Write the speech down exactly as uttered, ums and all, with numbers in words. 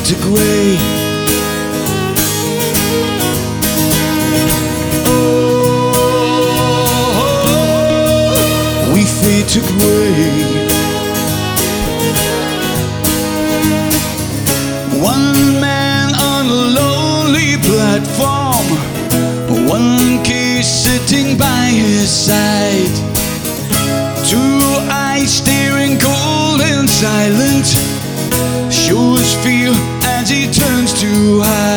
to grey. Oh, we fade to grey. One man on a lonely platform, one key sitting by his side. Two eyes staring cold and silent, show his fear as he turns to hide.